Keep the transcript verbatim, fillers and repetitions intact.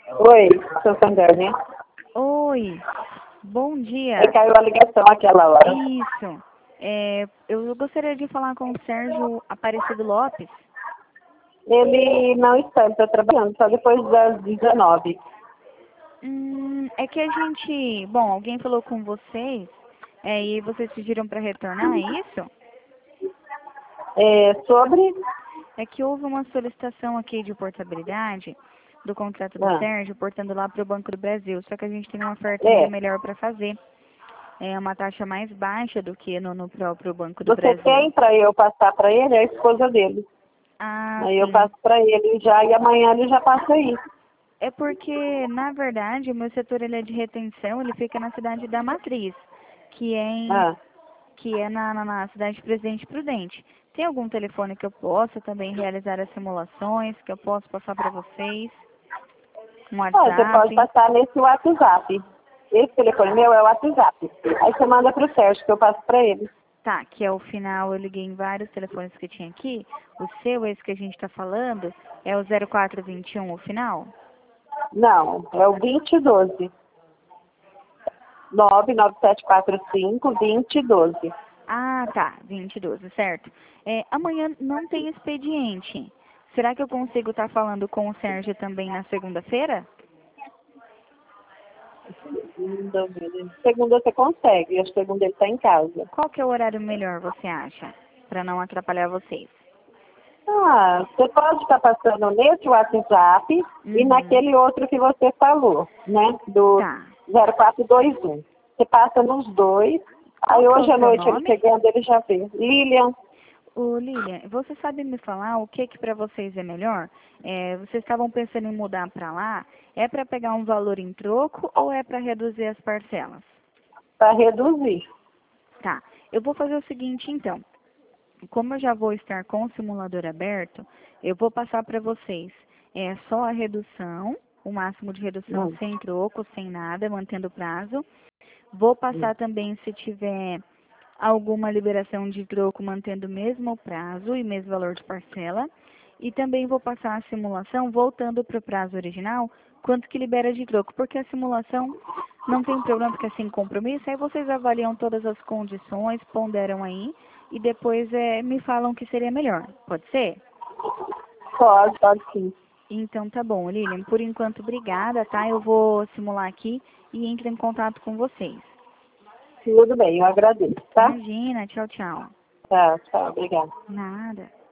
Oi, seu Sandra, né? Oi, bom dia. Aí caiu a ligação aquela hora. Isso. É, eu gostaria de falar com o Sérgio Aparecido Lopes. Ele não está, ele está trabalhando só depois das dezenove. Hum, é que a gente, bom, alguém falou com vocês, é, e vocês pediram para retornar, é isso? É, sobre... É que houve uma solicitação aqui de portabilidade do contrato do Ah, Sérgio, portando lá para o Banco do Brasil, só que a gente tem uma oferta meio é, melhor para fazer. É uma taxa mais baixa do que no, no próprio Banco do você Brasil. tem para eu passar para ele? É a esposa dele. Ah, Aí eu sim. passo para ele já e amanhã ele já passa aí. É porque, na verdade, o meu setor ele é de retenção, ele fica na cidade da Matriz, que é, em, Ah, que é na, na, na cidade de Presidente Prudente. Tem algum telefone que eu possa também realizar as simulações, que eu posso passar para vocês? Um ah, você pode WhatsApp? passar nesse WhatsApp. Esse telefone meu é o WhatsApp. Aí você manda para o Sérgio que eu passo para ele. Tá, que é o final, eu liguei em vários telefones que tinha aqui. O seu, esse que a gente está falando, é o zero quatro vinte e um, o final? Não, é o vinte e doze. nove nove sete quatro cinco vinte e doze. Ah, tá, vinte e doze, certo. É, amanhã não tem expediente. Será que eu consigo estar falando com o Sérgio também na segunda-feira? Segunda, segunda você consegue, a segunda ele está em casa. Qual que é o horário melhor, você acha? Para não atrapalhar vocês. Ah, você pode estar passando nesse WhatsApp e Uhum. naquele outro que você falou, né? Do Tá. zero quatro dois um. Você passa nos dois, Qual aí que é o hoje à seu noite ele nome? chegando, ele já vê. Lilian, Ô, Lilian, você sabe me falar o que que para vocês é melhor? É, vocês estavam pensando em mudar para lá? É para pegar um valor em troco ou é para reduzir as parcelas? para reduzir. Tá. Eu vou fazer o seguinte, então. Como eu já vou estar com o simulador aberto, eu vou passar para vocês é só a redução, o máximo de redução Hum, sem troco, sem nada, mantendo o prazo. Vou hum, passar também se tiver alguma liberação de troco, mantendo o mesmo prazo e mesmo valor de parcela. E também vou passar a simulação voltando para o prazo original, quanto que libera de troco, porque a simulação não tem problema, porque é sem compromisso, aí vocês avaliam todas as condições, ponderam aí, e depois é, me falam o que seria melhor. Pode ser? Pode, pode sim. Então tá bom, Lilian. Por enquanto, obrigada, tá? Eu vou simular aqui e entro em contato com vocês. Tudo bem, eu agradeço, tá? Imagina, tchau, tchau. Tá, tchau, obrigada. Nada.